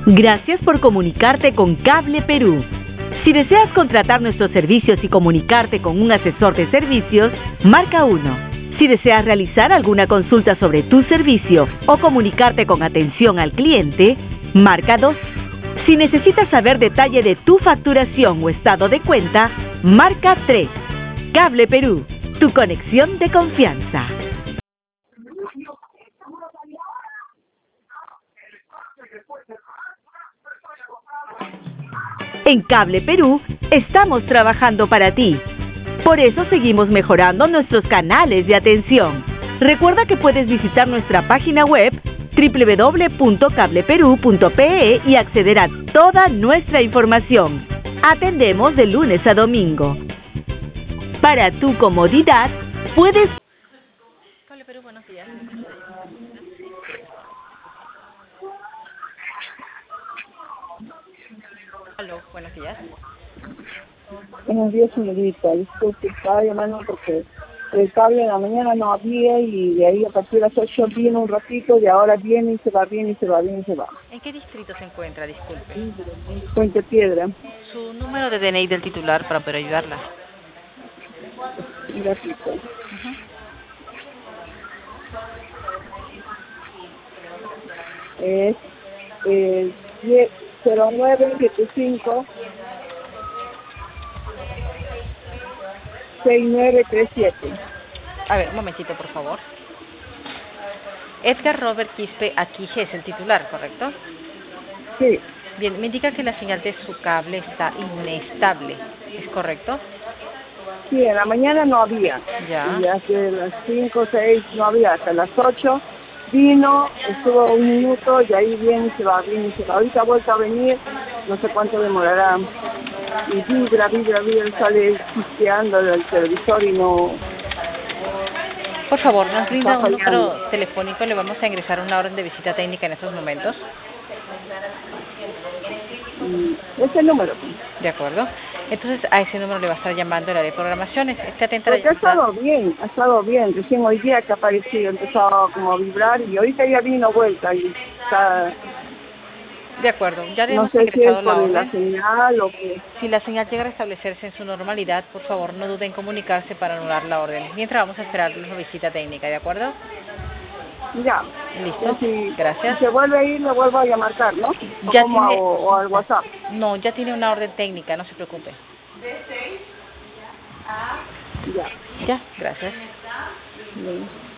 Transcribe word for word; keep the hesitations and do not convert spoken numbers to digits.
Gracias por comunicarte con Cable Perú. Si deseas contratar nuestros servicios y comunicarte con un asesor de servicios, marca uno. Si deseas realizar alguna consulta sobre tu servicio o comunicarte con atención al cliente, marca dos. Si necesitas saber detalle de tu facturación o estado de cuenta, marca tres. Cable Perú, tu conexión de confianza. En Cable Perú estamos trabajando para ti. Por eso seguimos mejorando nuestros canales de atención. Recuerda que puedes visitar nuestra página web doble u doble u doble u punto cable perú punto pe e y acceder a toda nuestra información. Atendemos de lunes a domingo. Para tu comodidad, puedes... Cable Perú, buenos días. Aló, buenos días. Buenos días, señorita. Disculpe, estaba llamando porque el cable en la mañana no había y de ahí a partir de las ocho viene un ratito y ahora viene y se va, viene y se va, viene y se va. ¿En qué distrito se encuentra? Disculpe. Puente Piedra. Su número de D N I del titular para poder ayudarla. Un ratito. Uh-huh. Es eh, cero nueve siete cinco seis nueve tres siete. A ver, un momentito, por favor. Edgar Robert Quispe Aquije es el titular, ¿correcto? Sí. Bien, me indica que la señal de su cable está inestable, ¿es correcto? Sí, en la mañana no había. Ya. Y hace las cinco o seis no había, hasta las ocho vino, estuvo un minuto y ahí viene y se va, viene y se va. Ahorita ha vuelto a venir, no sé cuánto demorará. Y vibra, vibra, vibra, sale chispeando del televisor y no... Por favor, nos brinda Está un número fallando. telefónico, le vamos a ingresar una orden de visita técnica en estos momentos. Mm, Ese número. De acuerdo. Entonces, a ese número le va a estar llamando el área de programaciones. Esté atenta a la Porque ha llamada. estado bien, ha estado bien. Recién hoy día que apareció, empezó como a vibrar y ahorita ya vino vuelta y está... De acuerdo, ya le No hemos sé si es ingresado la por la orden. señal o qué. Si la señal llega a restablecerse en su normalidad, por favor, no duden en comunicarse para anular la orden. Mientras vamos a esperar la visita técnica, ¿de acuerdo? Ya. Listo. Si, Gracias. si se vuelve a ir, le vuelvo a marcar, ¿no? O, Ya como a- tiene... o, o al WhatsApp. No, ya tiene una orden técnica, no se preocupe. Ya. Ya, gracias. Bien.